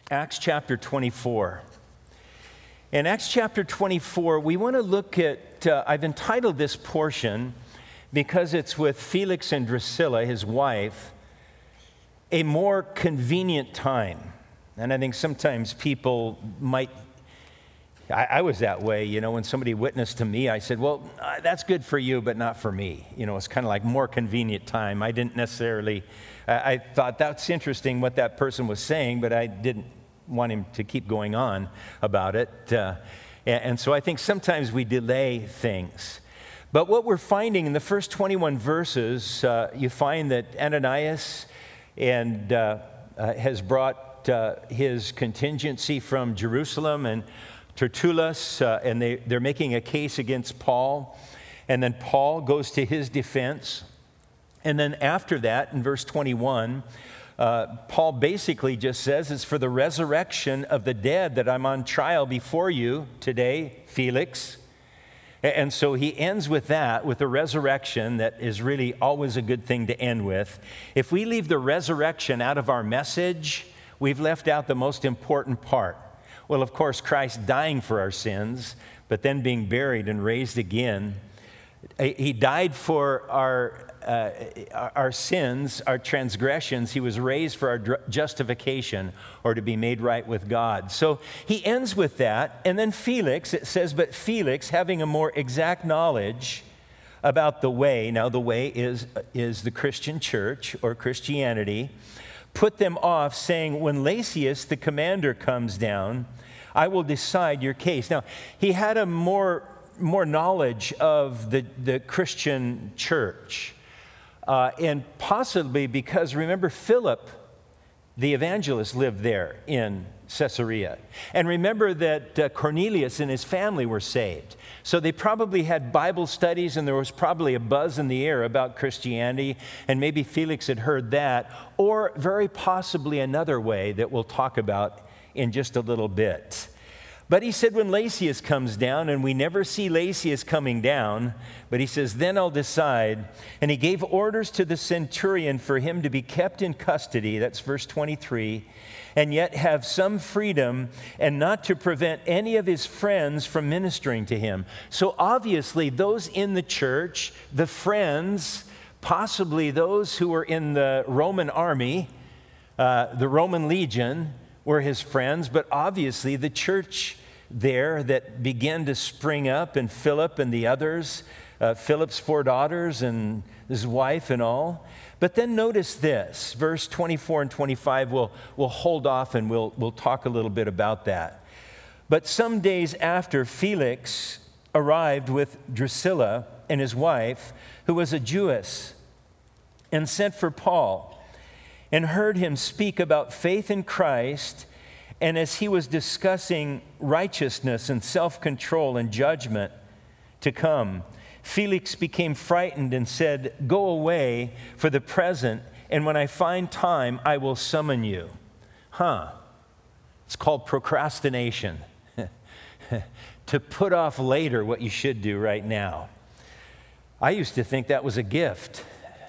Acts chapter 24. In Acts chapter 24, we want to look at, I've entitled this portion because it's with Felix and Drusilla, his wife, a more convenient time. And I think sometimes people might, I was that way, when somebody witnessed to me, I said, well, that's good for you, but not for me. It's kind of like more convenient time. I didn't necessarily, I thought that's interesting what that person was saying, but I didn't want him to keep going on about it. And so I think sometimes we delay things. But what we're finding in the first 21 verses, you find that Ananias has brought his contingency from Jerusalem and Tertullus, and they're making a case against Paul. And then Paul goes to his defense. And then after that, in verse 21, Paul basically just says, it's for the resurrection of the dead that I'm on trial before you today, Felix. And so he ends with that, with a resurrection that is really always a good thing to end with. If we leave the resurrection out of our message, we've left out the most important part. Well, of course, Christ dying for our sins, but then being buried and raised again. He died for our sins, our transgressions. He was raised for our justification, or to be made right with God. So he ends with that. And then Felix, it says, but Felix, having a more exact knowledge about the way, now the way is the Christian church or Christianity, put them off, saying, when Lysias, the commander, comes down, I will decide your case. Now, he had a more knowledge of the Christian church. And possibly because, remember, Philip, the evangelist, lived there in Caesarea. And remember that Cornelius and his family were saved. So they probably had Bible studies, and there was probably a buzz in the air about Christianity, and maybe Felix had heard that, or very possibly another way that we'll talk about in just a little bit. But he said when Lysias comes down, and we never see Lysias coming down, but he says, then I'll decide. And he gave orders to the centurion for him to be kept in custody, that's verse 23, and yet have some freedom, and not to prevent any of his friends from ministering to him. So obviously those in the church, the friends, possibly those who were in the Roman army, the Roman legion, were his friends, but obviously the church there that began to spring up, and Philip and the others, Philip's 4 daughters and his wife and all. But then notice this, verse 24 and 25, we'll hold off and we'll talk a little bit about that. But some days after, Felix arrived with Drusilla and his wife, who was a Jewess, and sent for Paul, and heard him speak about faith in Christ. And as he was discussing righteousness and self-control and judgment to come, Felix became frightened and said, go away for the present, and when I find time, I will summon you. It's called procrastination. To put off later what you should do right now. I used to think that was a gift.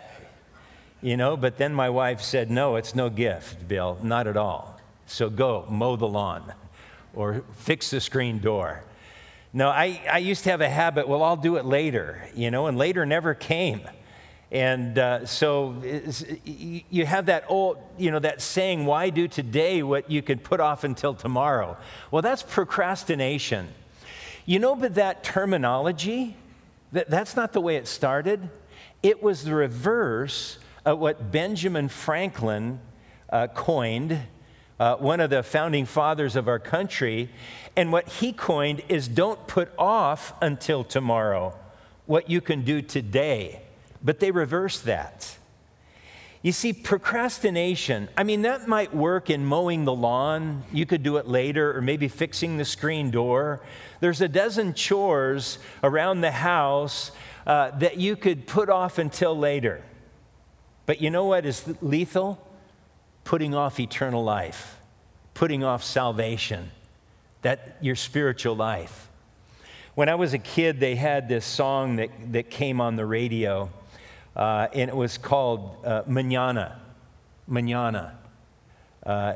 But then my wife said, no, it's no gift, Bill, not at all. So go, mow the lawn or fix the screen door. No, I used to have a habit, well, I'll do it later, and later never came. And so you have that old, that saying, why do today what you could put off until tomorrow? Well, that's procrastination. But that terminology, that's not the way it started. It was the reverse of what Benjamin Franklin coined, one of the founding fathers of our country. And what he coined is don't put off until tomorrow what you can do today. But they reversed that. You see, procrastination, that might work in mowing the lawn. You could do it later, or maybe fixing the screen door. There's a dozen chores around the house that you could put off until later. But you know what is lethal? Putting off eternal life, putting off salvation, that your spiritual life. When I was a kid, they had this song that came on the radio, and it was called Mañana. Mañana.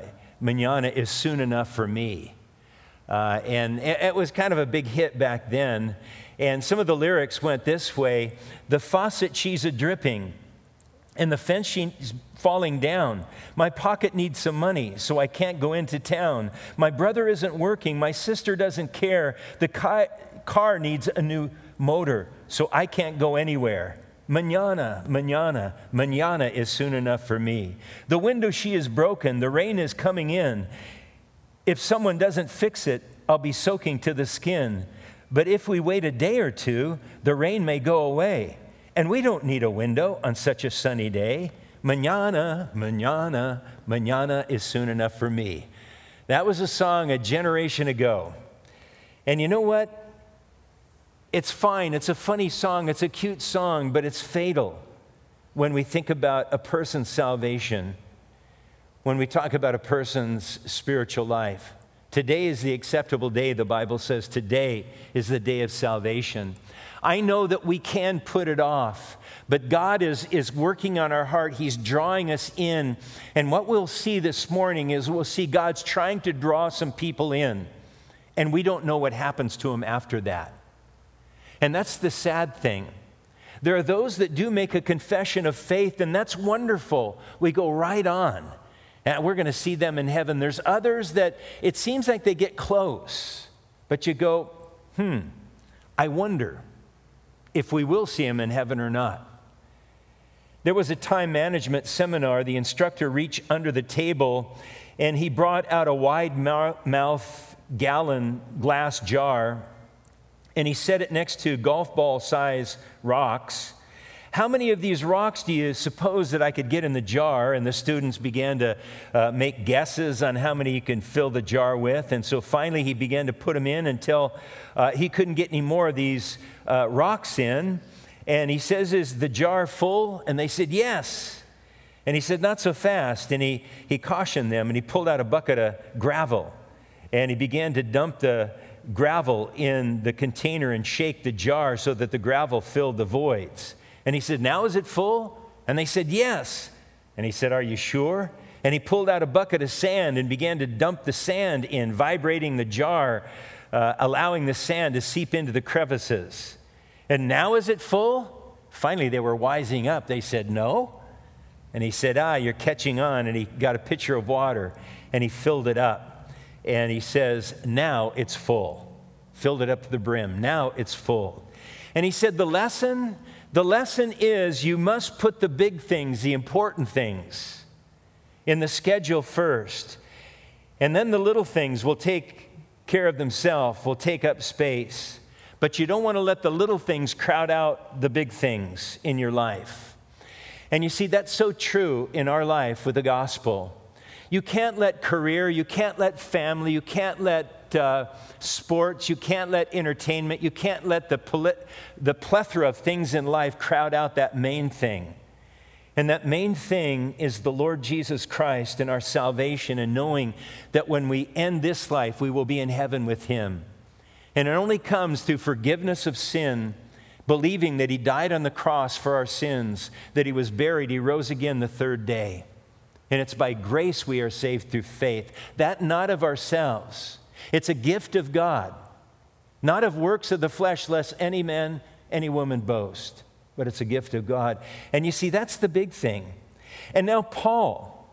Mañana is soon enough for me. And it was kind of a big hit back then. And some of the lyrics went this way: the faucet, she's a-dripping, and the fence, she's falling down. My pocket needs some money, so I can't go into town. My brother isn't working. My sister doesn't care. The car needs a new motor, so I can't go anywhere. Mañana, mañana, mañana is soon enough for me. The window, she is broken. The rain is coming in. If someone doesn't fix it, I'll be soaking to the skin. But if we wait a day or two, the rain may go away. And we don't need a window on such a sunny day. Mañana, mañana, mañana is soon enough for me. That was a song a generation ago. And you know what? It's fine. It's a funny song. It's a cute song, but it's fatal when we think about a person's salvation, when we talk about a person's spiritual life. Today is the acceptable day, the Bible says. Today is the day of salvation. I know that we can put it off, but God is working on our heart. He's drawing us in. And what we'll see this morning is we'll see God's trying to draw some people in, and we don't know what happens to them after that. And that's the sad thing. There are those that do make a confession of faith, and that's wonderful. We go right on, and we're going to see them in heaven. There's others that it seems like they get close, but you go, I wonder if we will see him in heaven or not. There was a time management seminar. The instructor reached under the table, and he brought out a wide-mouth gallon glass jar, and he set it next to golf ball size rocks. How many of these rocks do you suppose that I could get in the jar? And the students began to make guesses on how many you can fill the jar with. And so finally he began to put them in until he couldn't get any more of these rocks in. And he says, is the jar full? And they said, yes. And he said, not so fast. And he cautioned them, and he pulled out a bucket of gravel. And he began to dump the gravel in the container and shake the jar so that the gravel filled the voids. And he said, now is it full? And they said, yes. And he said, are you sure? And he pulled out a bucket of sand and began to dump the sand in, vibrating the jar, allowing the sand to seep into the crevices. And now is it full? Finally, they were wising up. They said, no. And he said, you're catching on. And he got a pitcher of water, and he filled it up. And he says, now it's full. Filled it up to the brim. Now it's full. And he said, the lesson is you must put the big things, the important things, in the schedule first. And then the little things will take care of themselves, will take up space. But you don't want to let the little things crowd out the big things in your life. And you see, that's so true in our life with the gospel. You can't let career, you can't let family, you can't let sports, you can't let entertainment, you can't let the plethora of things in life crowd out that main thing. And that main thing is the Lord Jesus Christ and our salvation, and knowing that when we end this life, we will be in heaven with him. And it only comes through forgiveness of sin, believing that he died on the cross for our sins, that he was buried, he rose again the third day. And it's by grace we are saved through faith. That not of ourselves. It's a gift of God. Not of works of the flesh, lest any man, any woman boast. But it's a gift of God. And you see, that's the big thing. And now Paul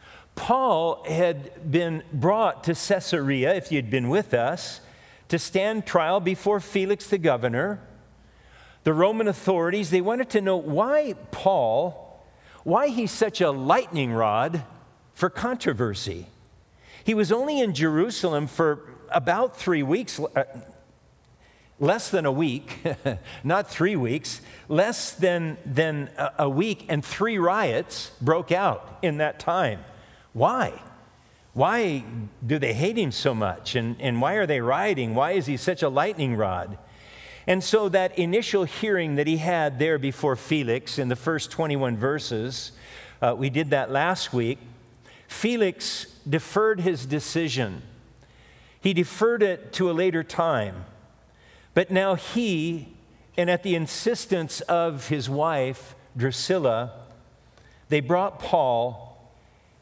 had been brought to Caesarea, if you'd been with us, to stand trial before Felix the governor. The Roman authorities, they wanted to know why he's such a lightning rod for controversy. He was only in Jerusalem for about 3 weeks, less than a week, not 3 weeks, less than a week, and 3 riots broke out in that time. Why? Why do they hate him so much? And why are they rioting? Why is he such a lightning rod? And so that initial hearing that he had there before Felix in the first 21 verses, we did that last week. Felix deferred his decision. He deferred it to a later time. But now he, and at the insistence of his wife, Drusilla, they brought Paul,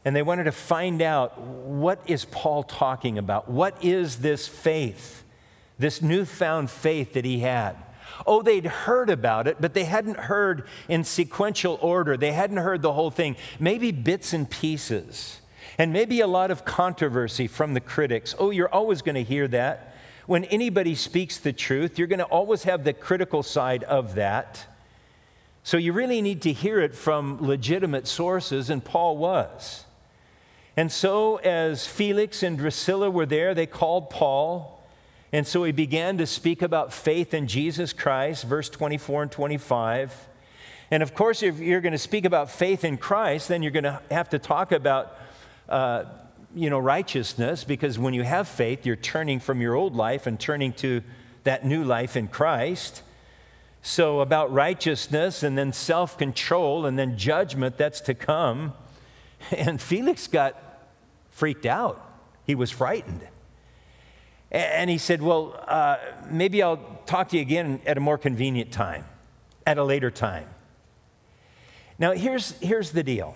and they wanted to find out, what is Paul talking about? What is this faith, this newfound faith that he had? Oh, they'd heard about it, but they hadn't heard in sequential order. They hadn't heard the whole thing, maybe bits and pieces, and maybe a lot of controversy from the critics. Oh, you're always going to hear that. When anybody speaks the truth, you're going to always have the critical side of that. So you really need to hear it from legitimate sources, and Paul was. And so as Felix and Drusilla were there, they called Paul. And so he began to speak about faith in Jesus Christ, verse 24 and 25. And of course, if you're going to speak about faith in Christ, then you're going to have to talk about, righteousness, because when you have faith, you're turning from your old life and turning to that new life in Christ. So about righteousness, and then self-control, and then judgment that's to come. And Felix got freaked out. He was frightened. And he said, well, maybe I'll talk to you again at a more convenient time, at a later time. Now, here's the deal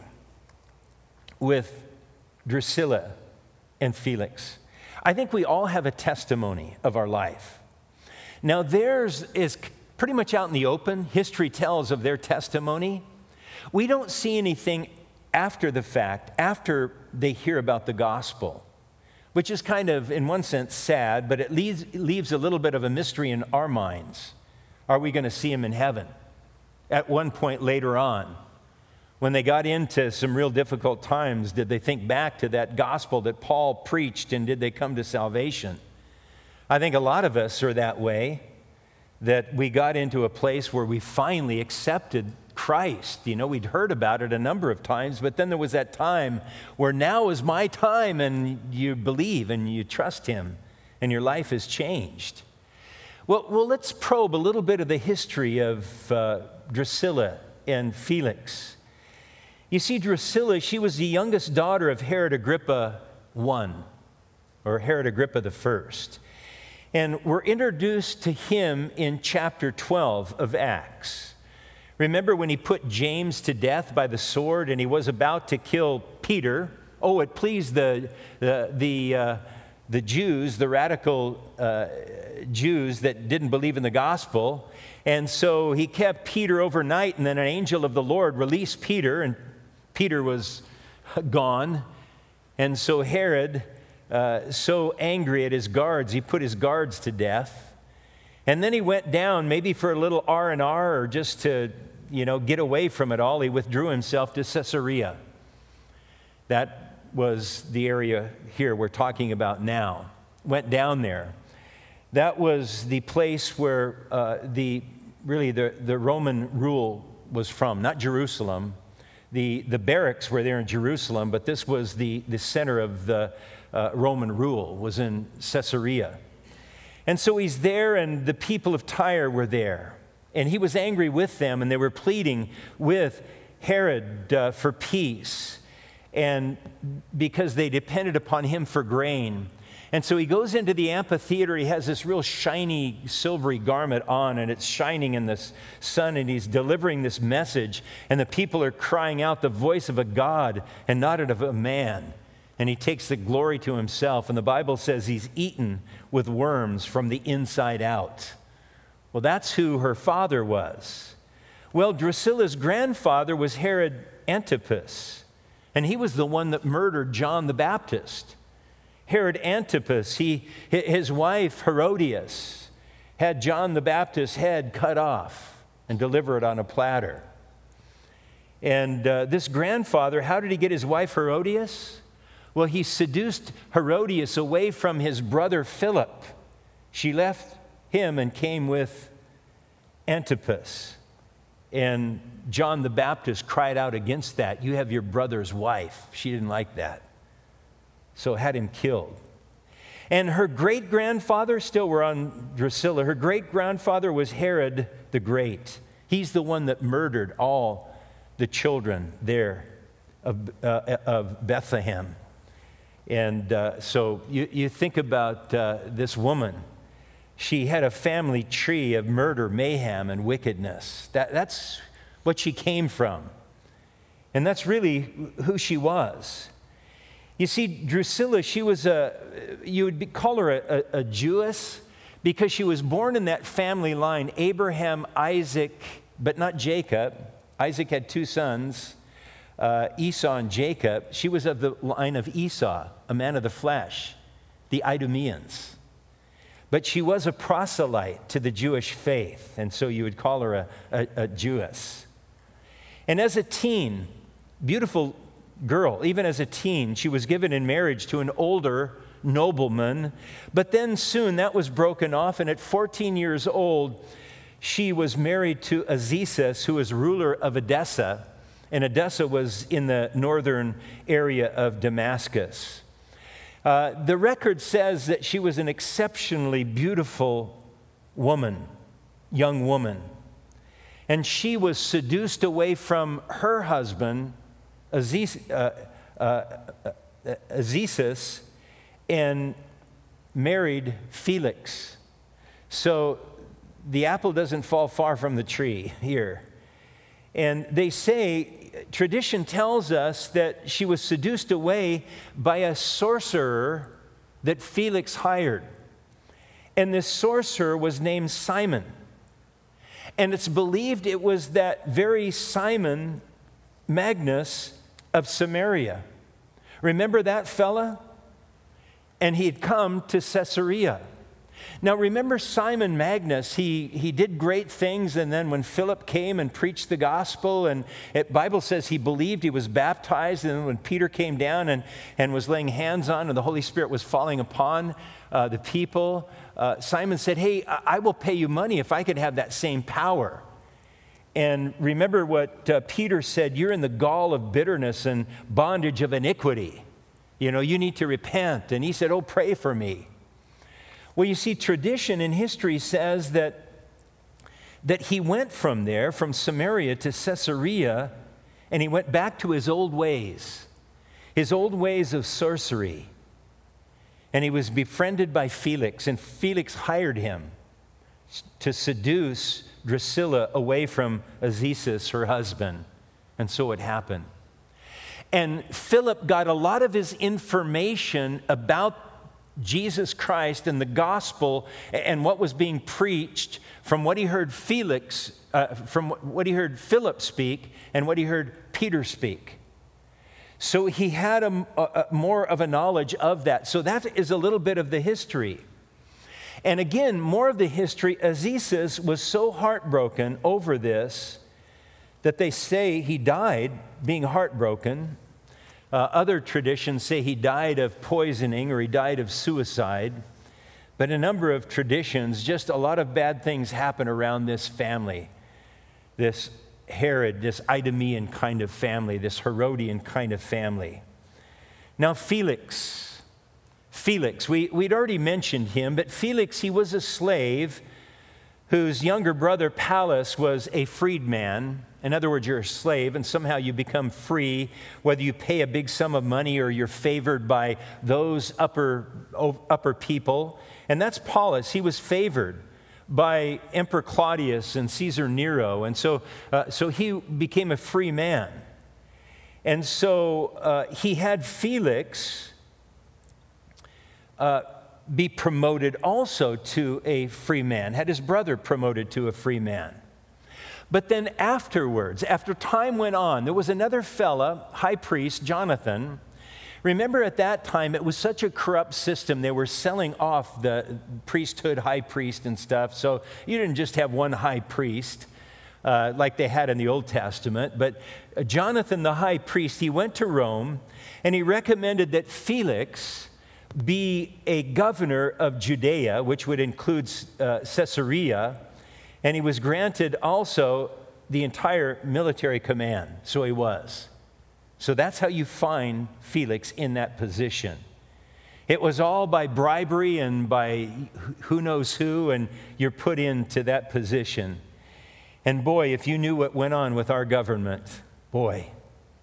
with Drusilla and Felix. I think we all have a testimony of our life. Now, theirs is pretty much out in the open. History tells of their testimony. We don't see anything after the fact, after they hear about the gospel, which is kind of, in one sense, sad, but it leaves a little bit of a mystery in our minds. Are we going to see him in heaven? At one point later on, when they got into some real difficult times, did they think back to that gospel that Paul preached, and did they come to salvation? I think a lot of us are that way, that we got into a place where we finally accepted Christ. We'd heard about it a number of times, but then there was that time where now is my time, and you believe and you trust him, and your life has changed. Well, let's probe a little bit of the history of Drusilla and Felix. You see, Drusilla, she was the youngest daughter of Herod Agrippa I, or Herod Agrippa I. And we're introduced to him in chapter 12 of Acts. Remember when he put James to death by the sword, and he was about to kill Peter? Oh, it pleased the Jews, the radical Jews that didn't believe in the gospel. And so he kept Peter overnight, and then an angel of the Lord released Peter, and Peter was gone. And so Herod, so angry at his guards, he put his guards to death. And then he went down, maybe for a little R&R, or just to get away from it all. He withdrew himself to Caesarea. That was the area here we're talking about now. Went down there. That was the place where the Roman rule was from, not Jerusalem. The barracks were there in Jerusalem, but this was the center of the Roman rule, was in Caesarea. And so he's there, and the people of Tyre were there. And he was angry with them, and they were pleading with Herod for peace, and because they depended upon him for grain. And so he goes into the amphitheater. He has this real shiny, silvery garment on, and it's shining in the sun, and he's delivering this message. And the people are crying out the voice of a God and not of a man. And he takes the glory to himself. And the Bible says he's eaten with worms from the inside out. Well, that's who her father was. Well, Drusilla's grandfather was Herod Antipas, and he was the one that murdered John the Baptist. Herod Antipas, his wife Herodias, had John the Baptist's head cut off and delivered on a platter. And this grandfather, how did he get his wife Herodias? Well, he seduced Herodias away from his brother Philip. She left him and came with Antipas. And John the Baptist cried out against that. You have your brother's wife. She didn't like that. So had him killed. And her great-grandfather, still we're on Drusilla, her great-grandfather was Herod the Great. He's the one that murdered all the children there of Bethlehem. And so you think about this woman. She had a family tree of murder, mayhem, and wickedness. That's what she came from. And that's really who she was. You see, Drusilla, you would call her a Jewess because she was born in that family line, Abraham, Isaac, but not Jacob. Isaac had 2 sons, Esau and Jacob. She was of the line of Esau, a man of the flesh, the Idumeans. But she was a proselyte to the Jewish faith, and so you would call her a Jewess. And as a teen, beautiful girl, even as a teen, she was given in marriage to an older nobleman. But then soon that was broken off, and at 14 years old, she was married to Azizus, who was ruler of Edessa, and Edessa was in the northern area of Damascus. The record says that she was an exceptionally beautiful woman, young woman. And she was seduced away from her husband, Azizus, and married Felix. So the apple doesn't fall far from the tree here. And they say, tradition tells us that she was seduced away by a sorcerer that Felix hired. And this sorcerer was named Simon. And it's believed it was that very Simon Magus of Samaria. Remember that fella? And he had come to Caesarea. Now remember Simon Magus, he did great things, and then when Philip came and preached the gospel, and the Bible says he believed, he was baptized, and then when Peter came down and was laying hands on and the Holy Spirit was falling upon the people, Simon said, hey, I will pay you money if I could have that same power. And remember what Peter said, you're in the gall of bitterness and bondage of iniquity. You know, you need to repent. And he said, oh, pray for me. Well, you see, tradition in history says that he went from there, from Samaria to Caesarea, and he went back to his old ways of sorcery. And he was befriended by Felix, and Felix hired him to seduce Drusilla away from Azizus, her husband. And so it happened. And Philip got a lot of his information about Jesus Christ and the gospel and what was being preached from what he heard Philip speak and what he heard Peter speak. So he had more of a knowledge of that. So that is a little bit of the history. And again, more of the history, Azizus was so heartbroken over this that they say he died being heartbroken. Other traditions say he died of poisoning or he died of suicide. But a number of traditions, just a lot of bad things happen around this family. This Herod, this Idumean kind of family, this Herodian kind of family. Now Felix, we'd already mentioned him, but Felix, he was a slave whose younger brother Pallas was a freedman. In other words, you're a slave and somehow you become free, whether you pay a big sum of money or you're favored by those upper people. And that's Paulus. He was favored by Emperor Claudius and Caesar Nero. And so he became a free man. And so he had Felix be promoted also to a free man, had his brother promoted to a free man. But then afterwards, after time went on, there was another fella, high priest, Jonathan. Remember at that time, it was such a corrupt system. They were selling off the priesthood, high priest and stuff. So you didn't just have one high priest like they had in the Old Testament. But Jonathan, the high priest, he went to Rome and he recommended that Felix be a governor of Judea, which would include Caesarea. And he was granted also the entire military command. So he was. So that's how you find Felix in that position. It was all by bribery and by who knows who, and you're put into that position. And boy, if you knew what went on with our government, boy,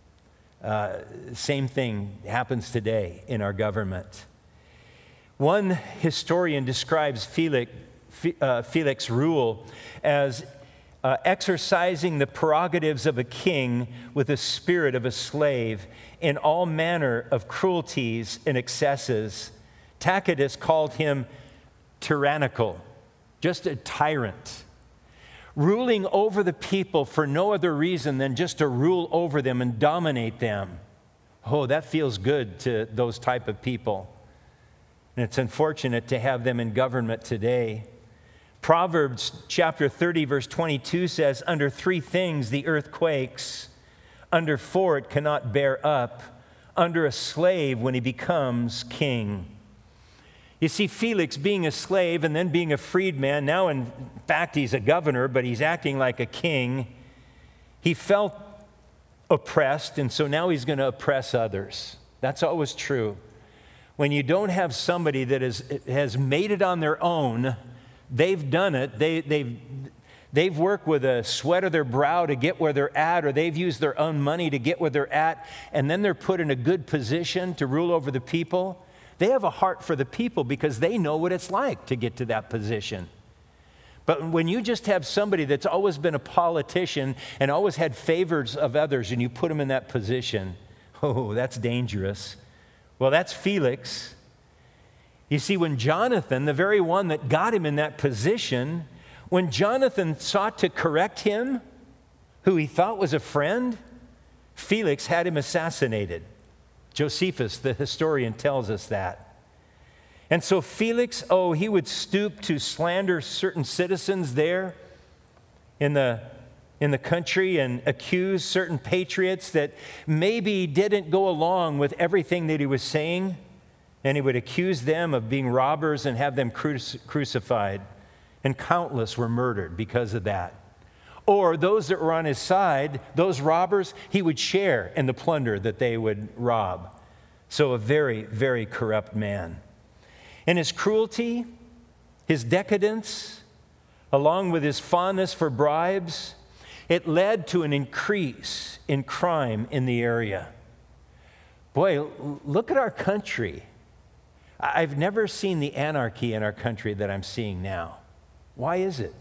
same thing happens today in our government. One historian describes Felix's rule as exercising the prerogatives of a king with the spirit of a slave in all manner of cruelties and excesses. Tacitus called him tyrannical, just a tyrant, ruling over the people for no other reason than just to rule over them and dominate them. Oh, that feels good to those type of people. And it's unfortunate to have them in government today. Proverbs chapter 30, verse 22 says, under 3 things the earth quakes, under 4 it cannot bear up, under a slave when he becomes king. You see, Felix being a slave and then being a freedman, now in fact he's a governor, but he's acting like a king. He felt oppressed, and so now he's going to oppress others. That's always true. When you don't have somebody that has made it on their own, they've done it, they've worked with a sweat of their brow to get where they're at, or they've used their own money to get where they're at, and then they're put in a good position to rule over the people. They have a heart for the people because they know what it's like to get to that position. But when you just have somebody that's always been a politician and always had favors of others and you put them in that position, oh, that's dangerous. Well, that's Felix. You see, when Jonathan, the very one that got him in that position, when Jonathan sought to correct him, who he thought was a friend, Felix had him assassinated. Josephus, the historian, tells us that. And so Felix, he would stoop to slander certain citizens there in the country and accuse certain patriots that maybe didn't go along with everything that he was saying. And he would accuse them of being robbers and have them crucified. And countless were murdered because of that. Or those that were on his side, those robbers, he would share in the plunder that they would rob. So a very, very corrupt man. And his cruelty, his decadence, along with his fondness for bribes, it led to an increase in crime in the area. Boy, look at our country. I've never seen the anarchy in our country that I'm seeing now. Why is it?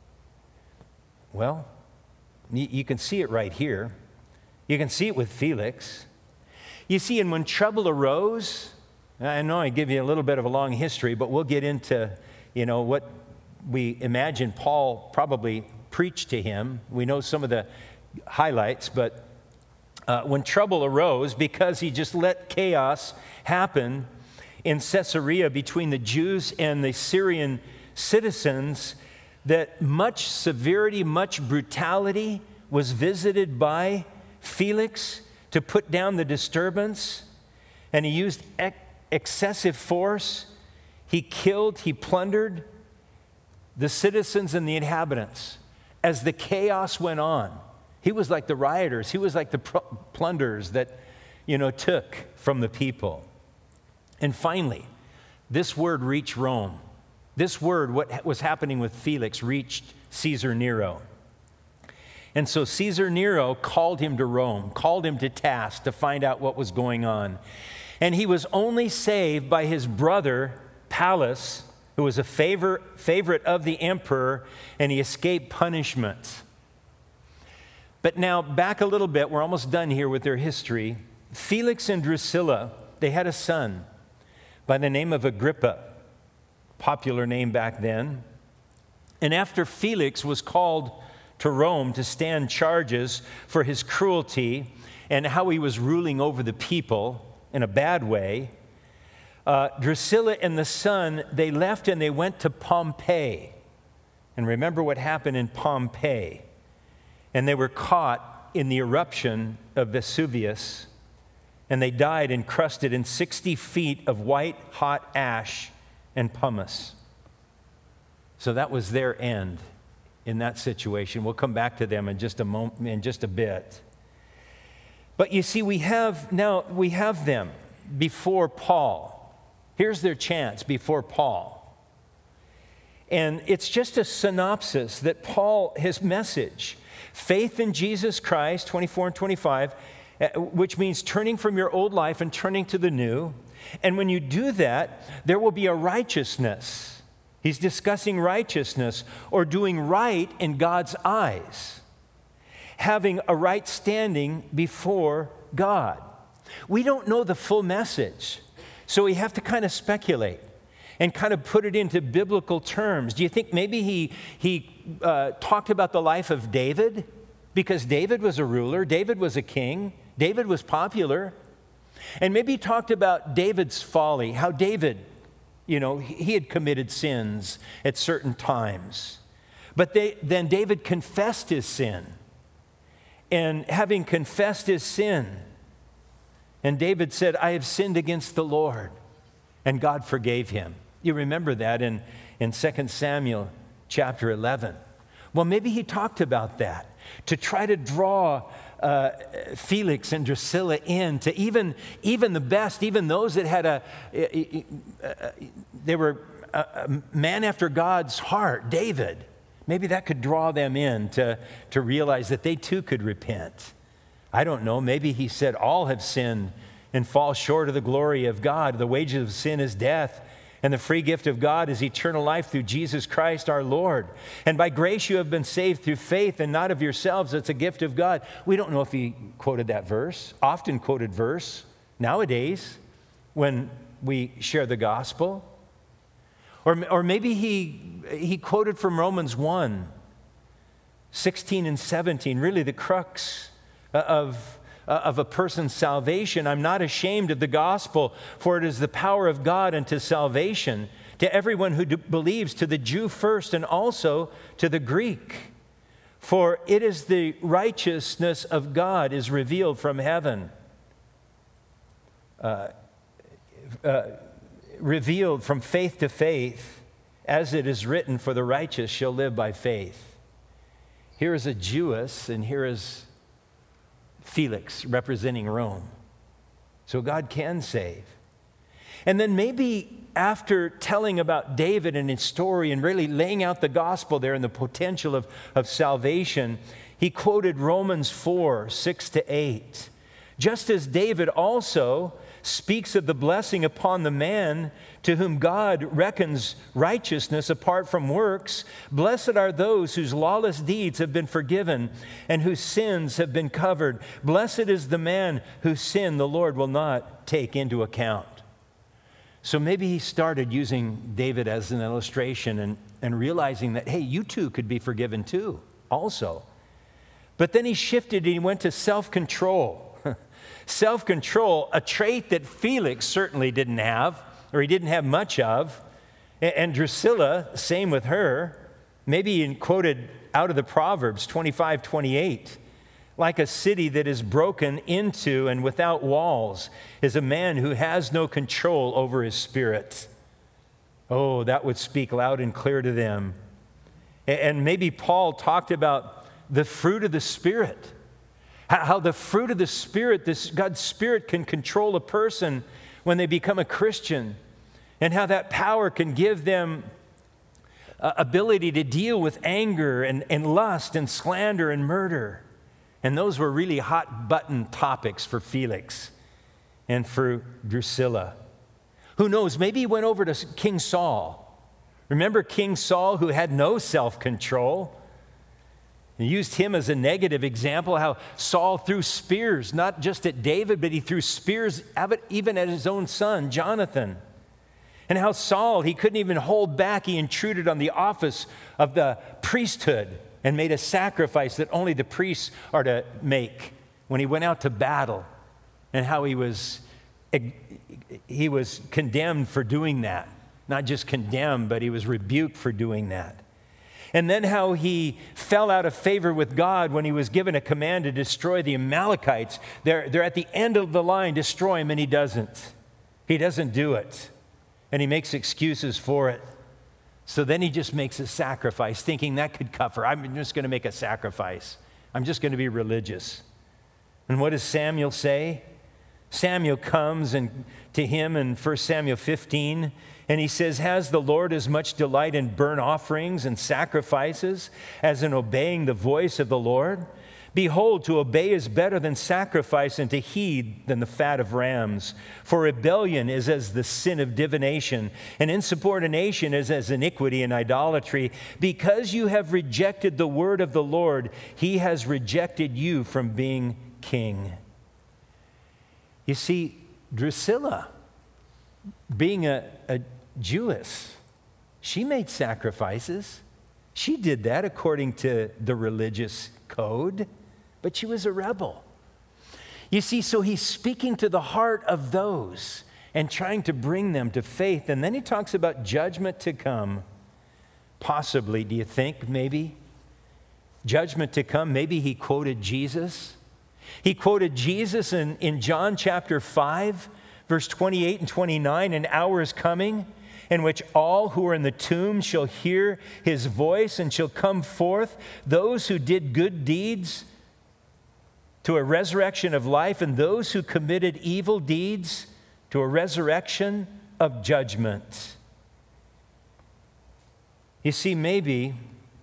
Well, you can see it right here. You can see it with Felix. You see, and when trouble arose, I know I give you a little bit of a long history, but we'll get into, what we imagine Paul probably preached to him. We know some of the highlights, but when trouble arose, because he just let chaos happen in Caesarea between the Jews and the Syrian citizens, that much severity, much brutality was visited by Felix to put down the disturbance, and he used excessive force. He killed, he plundered the citizens and the inhabitants. As the chaos went on, he was like the rioters, he was like the plunderers that, took from the people. And finally, this word reached Rome. This word, what was happening with Felix, reached Caesar Nero. And so Caesar Nero called him to Rome, called him to task to find out what was going on. And he was only saved by his brother, Pallas, who was a favorite of the emperor, and he escaped punishment. But now, back a little bit, we're almost done here with their history. Felix and Drusilla, they had a son by the name of Agrippa, popular name back then. And after Felix was called to Rome to stand charges for his cruelty and how he was ruling over the people in a bad way, Drusilla and the son, they left and they went to Pompeii. And remember what happened in Pompeii. And they were caught in the eruption of Vesuvius, and they died encrusted in 60 feet of white hot ash and pumice. So that was their end in that situation. We'll come back to them in just a moment, in just a bit. But you see, we have them before Paul. Here's their chance before Paul. And it's just a synopsis that Paul, his message, faith in Jesus Christ, 24 and 25, which means turning from your old life and turning to the new. And when you do that, there will be a righteousness He's discussing righteousness or doing right in God's eyes, having a right standing before God. We don't know the full message, so we have to kind of speculate and kind of put it into biblical terms. Do you think maybe he talked about the life of David? Because David was a ruler, David was a king, David was popular. And maybe he talked about David's folly, how David, he had committed sins at certain times. But then David confessed his sin. And having confessed his sin, and David said, I have sinned against the Lord. And God forgave him. You remember that in 2 Samuel chapter 11. Well, maybe he talked about that to try to draw Felix and Drusilla in to even the best, even those that had they were a man after God's heart, David. Maybe that could draw them in to realize that they too could repent. I don't know. Maybe he said all have sinned and fall short of the glory of God. The wages of sin is death, and the free gift of God is eternal life through Jesus Christ our Lord. And by grace you have been saved through faith, and not of yourselves. It's a gift of God. We don't know if he quoted that verse, often quoted verse nowadays when we share the gospel. Or maybe he quoted from Romans 1, 16 and 17, really the crux of a person's salvation. I'm not ashamed of the gospel, for it is the power of God unto salvation to everyone who believes, to the Jew first and also to the Greek. For it is the righteousness of God is revealed from heaven, revealed from faith to faith, as it is written, for the righteous shall live by faith. Here is a Jewess, and here is Felix representing Rome. So God can save. And then maybe after telling about David and his story and really laying out the gospel there and the potential of salvation, he quoted Romans 4, 6 to 8. Just as David also speaks of the blessing upon the man to whom God reckons righteousness apart from works, blessed are those whose lawless deeds have been forgiven and whose sins have been covered. Blessed is the man whose sin the Lord will not take into account. So maybe he started using David as an illustration and realizing that, hey, you too could be forgiven too, also. But then he shifted and he went to self-control. Self-control, a trait that Felix certainly didn't have, or he didn't have much of. And Drusilla, same with her. Maybe he quoted out of the Proverbs 25:28. Like a city that is broken into and without walls is a man who has no control over his spirit. Oh, that would speak loud and clear to them. And maybe Paul talked about the fruit of the Spirit. How the fruit of the Spirit, this God's Spirit, can control a person when they become a Christian, and how that power can give them ability to deal with anger and lust and slander and murder. And those were really hot button topics for Felix and for Drusilla. Who knows, maybe he went over to King Saul. Remember King Saul, who had no self-control? He used him as a negative example, how Saul threw spears, not just at David, but he threw spears even at his own son, Jonathan. And how Saul, he couldn't even hold back. He intruded on the office of the priesthood and made a sacrifice that only the priests are to make when he went out to battle. And how he was condemned for doing that. Not just condemned, but he was rebuked for doing that. And then how he fell out of favor with God when he was given a command to destroy the Amalekites. They're at the end of the line, destroy him, and he doesn't. He doesn't do it. And he makes excuses for it. So then he just makes a sacrifice, thinking that could cover. I'm just going to make a sacrifice. I'm just going to be religious. And what does Samuel say? Samuel comes to him in 1 Samuel 15, and he says, has the Lord as much delight in burnt offerings and sacrifices as in obeying the voice of the Lord? Behold, to obey is better than sacrifice, and to heed than the fat of rams. For rebellion is as the sin of divination, and insubordination is as iniquity and idolatry. Because you have rejected the word of the Lord, he has rejected you from being king. You see, Drusilla, being a Jewess, she made sacrifices. She did that according to the religious code, but she was a rebel. You see, so he's speaking to the heart of those and trying to bring them to faith. And then he talks about judgment to come. Possibly, do you think, maybe? Judgment to come. Maybe he quoted Jesus. He quoted Jesus in John chapter 5, verse 28 and 29, "An hour is coming in which all who are in the tomb shall hear his voice and shall come forth, those who did good deeds to a resurrection of life, and those who committed evil deeds to a resurrection of judgment." You see, maybe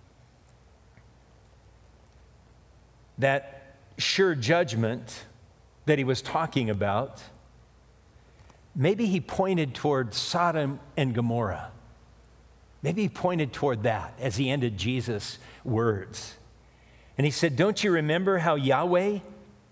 that sure judgment that he was talking about, maybe he pointed toward Sodom and Gomorrah. Maybe he pointed toward that as he ended Jesus' words. And he said, don't you remember how Yahweh,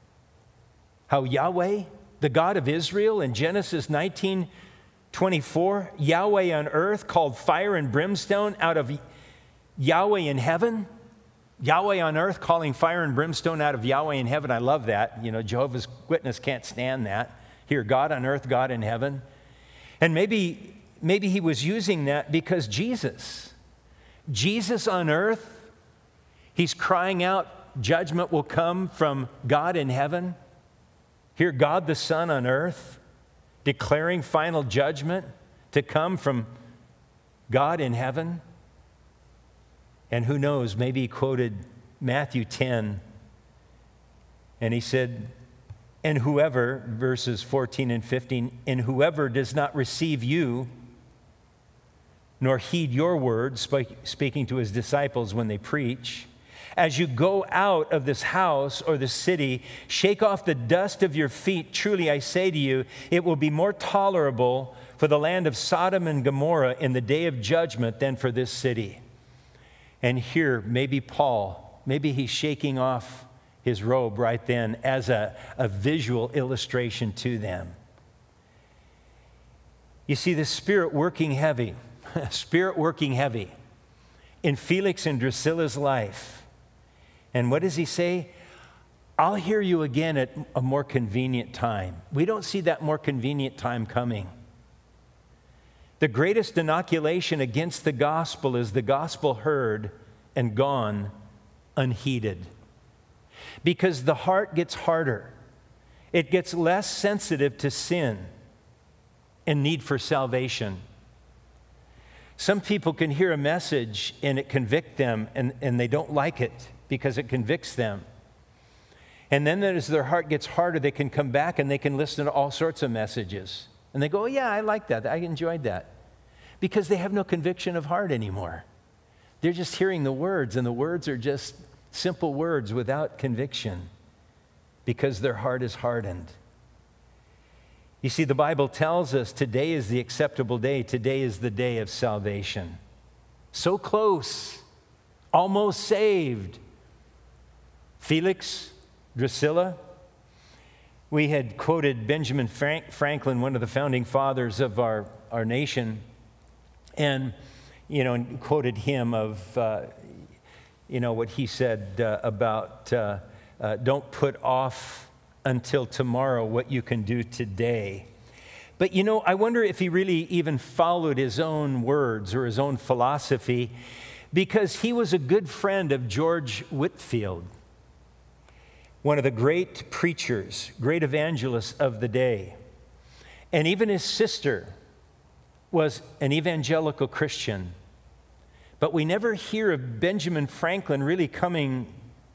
the God of Israel, in Genesis 19:24, Yahweh on earth called fire and brimstone out of Yahweh in heaven? Yahweh on earth calling fire and brimstone out of Yahweh in heaven. I love that. You know, Jehovah's Witness can't stand that. Here, God on earth, God in heaven. And maybe he was using that because Jesus on earth, he's crying out, judgment will come from God in heaven. Here, God the Son on earth, declaring final judgment to come from God in heaven. And who knows, maybe he quoted Matthew 10, and he said, and whoever, verses 14 and 15, and whoever does not receive you, nor heed your words, speaking to his disciples when they preach, as you go out of this house or the city, shake off the dust of your feet. Truly I say to you, it will be more tolerable for the land of Sodom and Gomorrah in the day of judgment than for this city. And here, maybe Paul, maybe he's shaking off his robe right then as a visual illustration to them. You see, the Spirit working heavy in Felix and Drusilla's life. And what does he say? I'll hear you again at a more convenient time. We don't see that more convenient time coming. The greatest inoculation against the gospel is the gospel heard and gone unheeded. Because the heart gets harder. It gets less sensitive to sin and need for salvation. Some people can hear a message and it convicts them and they don't like it because it convicts them. And then as their heart gets harder, they can come back and they can listen to all sorts of messages. And they go, oh, yeah, I like that. I enjoyed that. Because they have no conviction of heart anymore. They're just hearing the words, and the words are just simple words without conviction because their heart is hardened. You see, the Bible tells us today is the acceptable day. Today is the day of salvation. So close, almost saved. Felix, Drusilla. We had quoted Benjamin Franklin, one of the founding fathers of our nation, and quoted him of what he said about don't put off until tomorrow what you can do today. But I wonder if he really even followed his own words or his own philosophy, because he was a good friend of George Whitefield, one of the great preachers, great evangelists of the day. And even his sister was an evangelical Christian. But we never hear of Benjamin Franklin really coming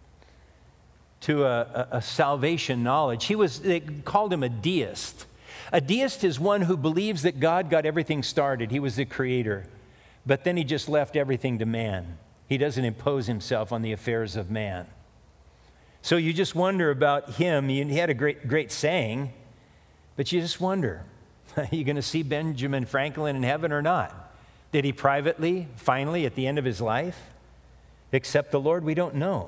to a salvation knowledge. They called him a deist. A deist is one who believes that God got everything started. He was the creator. But then he just left everything to man. He doesn't impose himself on the affairs of man. So you just wonder about him. He had a great saying, but you just wonder, are you going to see Benjamin Franklin in heaven or not? Did he privately, finally, at the end of his life, accept the Lord? We don't know.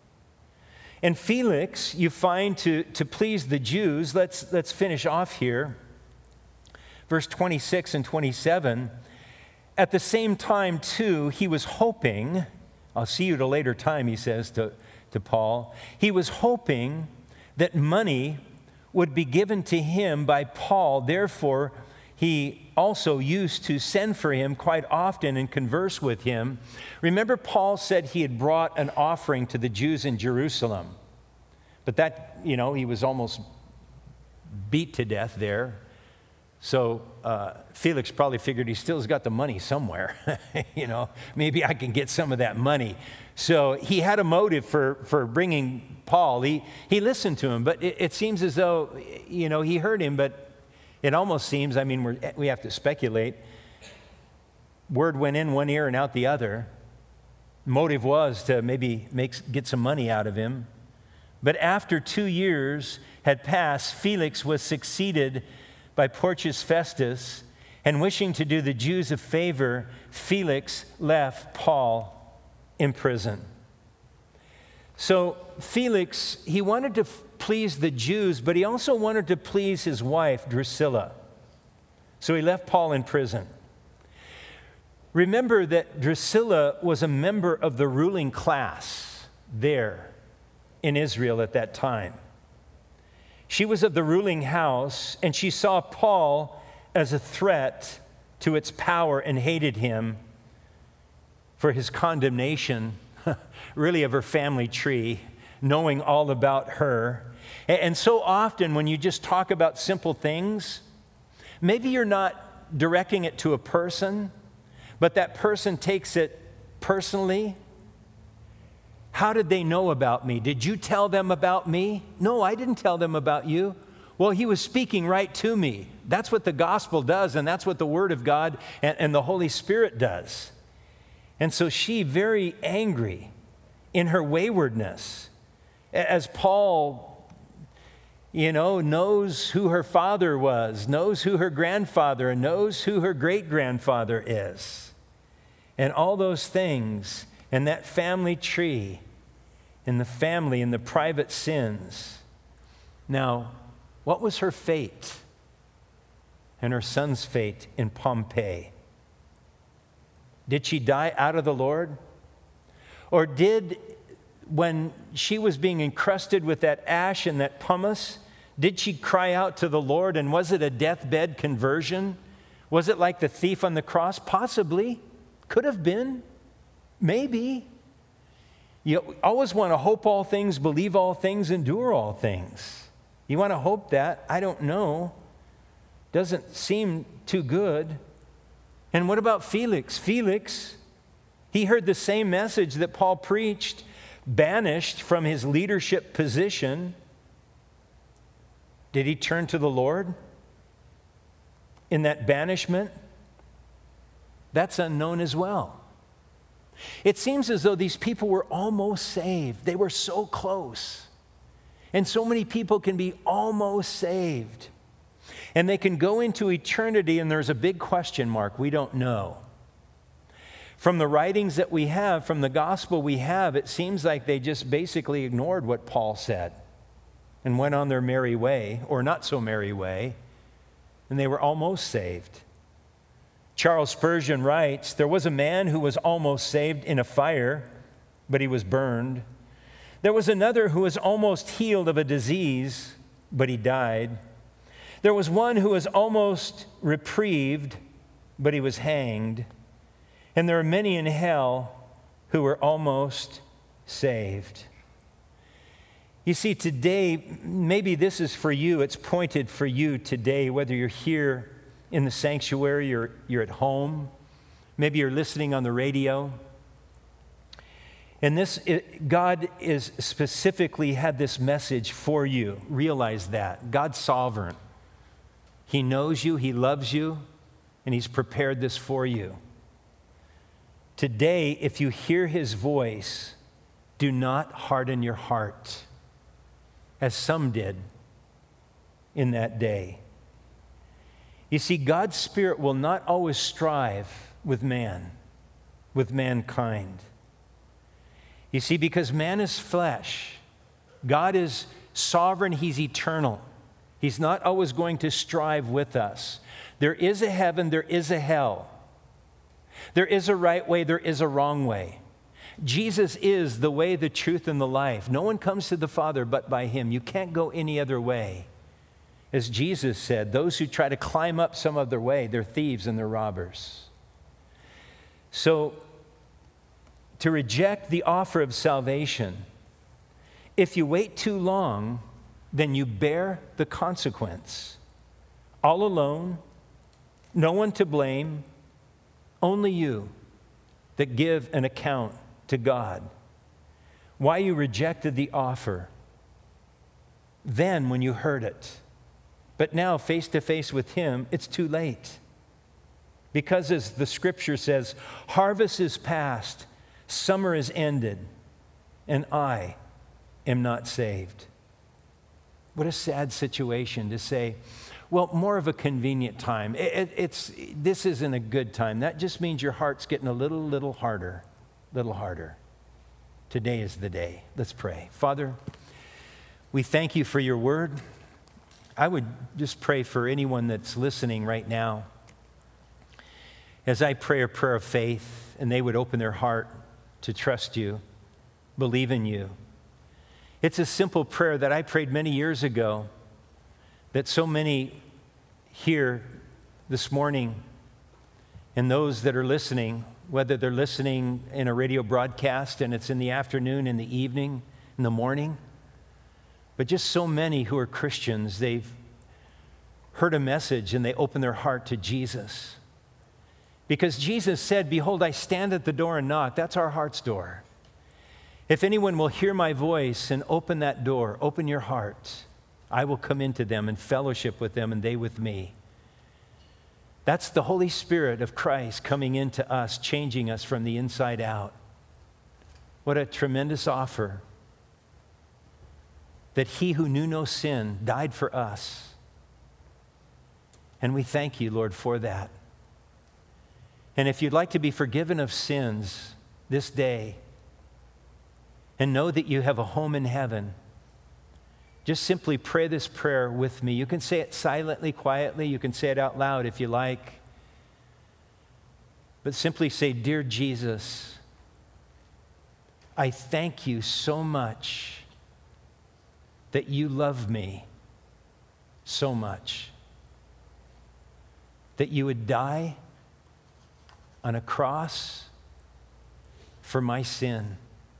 And Felix, you find to please the Jews, let's finish off here. Verse 26 and 27, at the same time, too, he was hoping, I'll see you at a later time, he says to Paul, he was hoping that money would be given to him by Paul. Therefore, he also used to send for him quite often and converse with him. Remember, Paul said he had brought an offering to the Jews in Jerusalem. But that, he was almost beat to death there. So Felix probably figured he still has got the money somewhere. Maybe I can get some of that money. So he had a motive for bringing Paul. He listened to him, but it seems as though, he heard him, but it almost seems, we have to speculate. Word went in one ear and out the other. Motive was to maybe get some money out of him. But after 2 years had passed, Felix was succeeded by Porcius Festus, and wishing to do the Jews a favor, Felix left Paul in prison. So Felix, he wanted to please the Jews, but he also wanted to please his wife, Drusilla. So he left Paul in prison. Remember that Drusilla was a member of the ruling class there in Israel at that time. She was of the ruling house, and she saw Paul as a threat to its power and hated him for his condemnation, really, of her family tree, knowing all about her. And so often when you just talk about simple things, maybe you're not directing it to a person, but that person takes it personally. How did they know about me? Did you tell them about me? No, I didn't tell them about you. Well, he was speaking right to me. That's what the gospel does, and that's what the Word of God and the Holy Spirit does. And so she, very angry in her waywardness, as Paul, knows who her father was, knows who her grandfather, and knows who her great-grandfather is. And all those things, and that family tree, and the family, and the private sins. Now, what was her fate and her son's fate in Pompeii? Did she die out of the Lord? Or when she was being encrusted with that ash and that pumice, did she cry out to the Lord, and was it a deathbed conversion? Was it like the thief on the cross? Possibly. Could have been. Maybe. You always want to hope all things, believe all things, endure all things. You want to hope that? I don't know. Doesn't seem too good. And what about Felix? Felix, he heard the same message that Paul preached, banished from his leadership position. Did he turn to the Lord in that banishment? That's unknown as well. It seems as though these people were almost saved. They were so close. And so many people can be almost saved. And they can go into eternity, and there's a big question mark. We don't know. From the writings that we have, from the gospel we have, it seems like they just basically ignored what Paul said and went on their merry way, or not so merry way, and they were almost saved. Charles Spurgeon writes, there was a man who was almost saved in a fire, but he was burned. There was another who was almost healed of a disease, but he died. There was one who was almost reprieved, but he was hanged. And there are many in hell who were almost saved. You see, today, maybe this is for you. It's pointed for you today, whether you're here in the sanctuary or you're at home. Maybe you're listening on the radio. And God is specifically had this message for you. Realize that. God's sovereign. He knows you, He loves you, and He's prepared this for you. Today, if you hear His voice, do not harden your heart. as some did in that day. You see, God's Spirit will not always strive with man, with mankind. You see, because man is flesh, God is sovereign, He's eternal. He's not always going to strive with us. There is a heaven, there is a hell. There is a right way, there is a wrong way. Jesus is the way, the truth, and the life. No one comes to the Father but by Him. You can't go any other way. As Jesus said, those who try to climb up some other way, they're thieves and they're robbers. So, to reject the offer of salvation, if you wait too long, then you bear the consequence. All alone, no one to blame, only you that give an account to God. Why you rejected the offer then when you heard it. But now, face to face with Him, it's too late. Because as the Scripture says, harvest is past, summer is ended, and I am not saved. What a sad situation to say, well, more of a convenient time. This isn't a good time. That just means your heart's getting a little harder. Today is the day. Let's pray. Father, we thank You for Your word. I would just pray for anyone that's listening right now. As I pray a prayer of faith, and they would open their heart to trust You, believe in You. It's a simple prayer that I prayed many years ago that so many here this morning, and those that are listening, whether they're listening in a radio broadcast and it's in the afternoon, in the evening, in the morning, but just so many who are Christians, they've heard a message and they open their heart to Jesus. Because Jesus said, behold, I stand at the door and knock. That's our heart's door. If anyone will hear my voice and open that door, open your heart, I will come into them and fellowship with them and they with me. That's the Holy Spirit of Christ coming into us, changing us from the inside out. What a tremendous offer that He who knew no sin died for us. And we thank You, Lord, for that. And if you'd like to be forgiven of sins this day and know that you have a home in heaven, just simply pray this prayer with me. You can say it silently, quietly. You can say it out loud if you like. But simply say, Dear Jesus, I thank You so much that You love me so much, that You would die on a cross for my sin.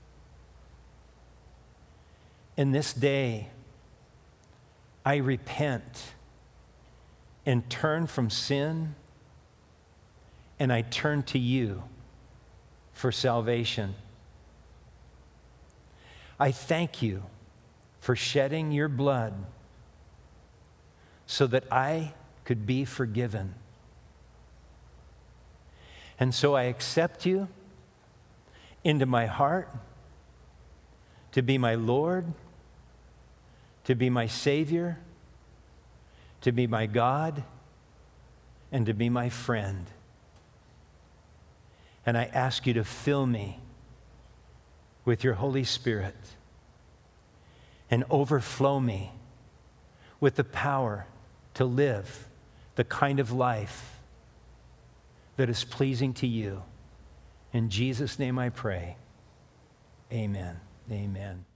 In this day, I repent and turn from sin, and I turn to You for salvation. I thank You for shedding Your blood so that I could be forgiven. And so I accept You into my heart to be my Lord, to be my Savior, to be my God, and to be my friend. And I ask You to fill me with Your Holy Spirit and overflow me with the power to live the kind of life that is pleasing to You. In Jesus' name I pray. Amen. Amen.